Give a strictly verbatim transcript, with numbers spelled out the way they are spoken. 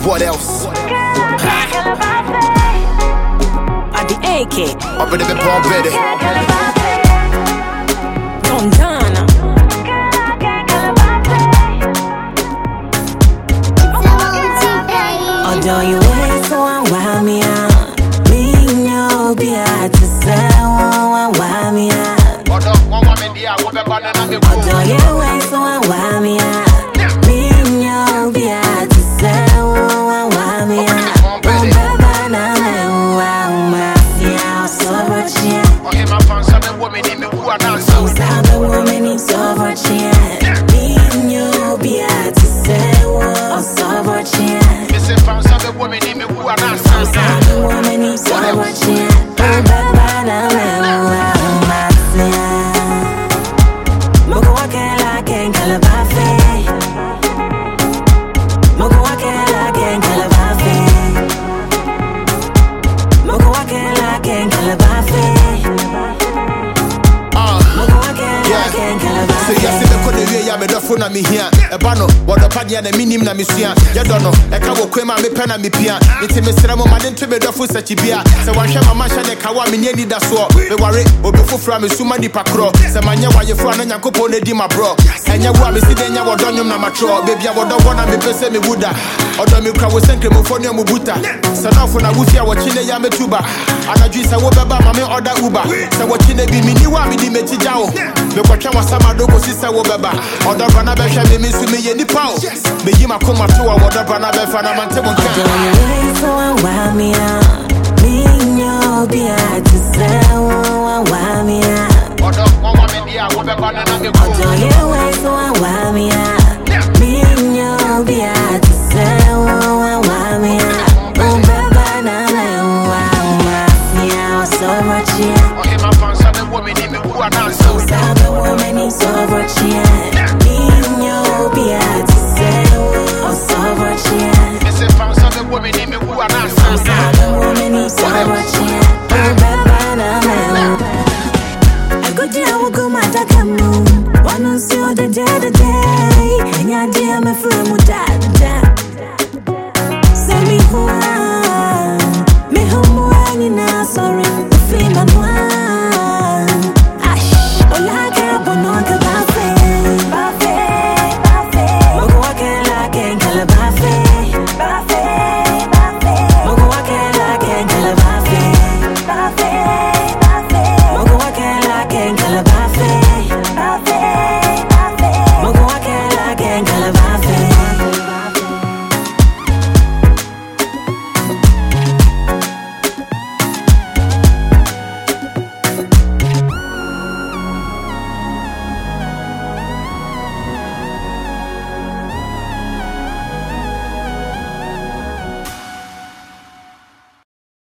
What else? At the A K. Up in the bed, bomb ready. Montana. Although you wait so I want me out. Me no be out to say I want me out. Although you wait so I want me out. Me no be out to say I want me out. Oh baba na me wa ma ya so much ya. Okay, my fans have a woman in me who are not so. Some a woman in so much ya. Me no be out to say I so much ya. Fans have a woman in me who are not so. Some a woman in so much ya. Oh baba na me wa ma ya. Moko wa kela ken kala ba fe. Moko wa kela ken kala ba fe. Moko wa kela ken kala ba fe. Moko wa kela ken kala ba fe. Say yes, the code we ya me do phone na me here. E ba no, wo do pade na minim na me sua. Ye do no, e ka wo kwema me pe na me pia. Nti me sra mo ma de ntwe me do fo sachi bia. Se wan hwe mama hwe ne ka wa me ni da so. Me ware, obi fofra me suma di pakro. Se manya wa ye fo na nyankopon na di ma bro. Enya wo a me si de nya wo do nyom na matro. Baby a wo do wona me pese me wuda. Odo me kra wo senkre mo fo ne mo buta. Se na fo na wufia wo chine ya me tuba. Anadwi se wo beba ma me order uber. Se wo chine bi mi ni wa me di me tija wo. Me kwatwa wasama do ko si se wo beba. Odo bana be hwe me mi su me ye nipa o. Me yi makoma to wa odo bana be fa na mante mo nka. So I want me out. Me no be out to say I want me out. Odo wa me dia wo beba na na me ko. Although you wait so I want me out. Me no be out to say I want me out. Oh baba na me wa me out so much yeah. Okay, my fans have a woman in me who are not so. Some a woman in so much yeah. Me no be out to say oh so much yeah. Me say fans have a woman in me who are not so. Some a woman in so much yeah. Oh baba na me. I go there, I will go my takamu. Wanna see all the day, the day. And ya dear, my friend, would die, die. Send me who I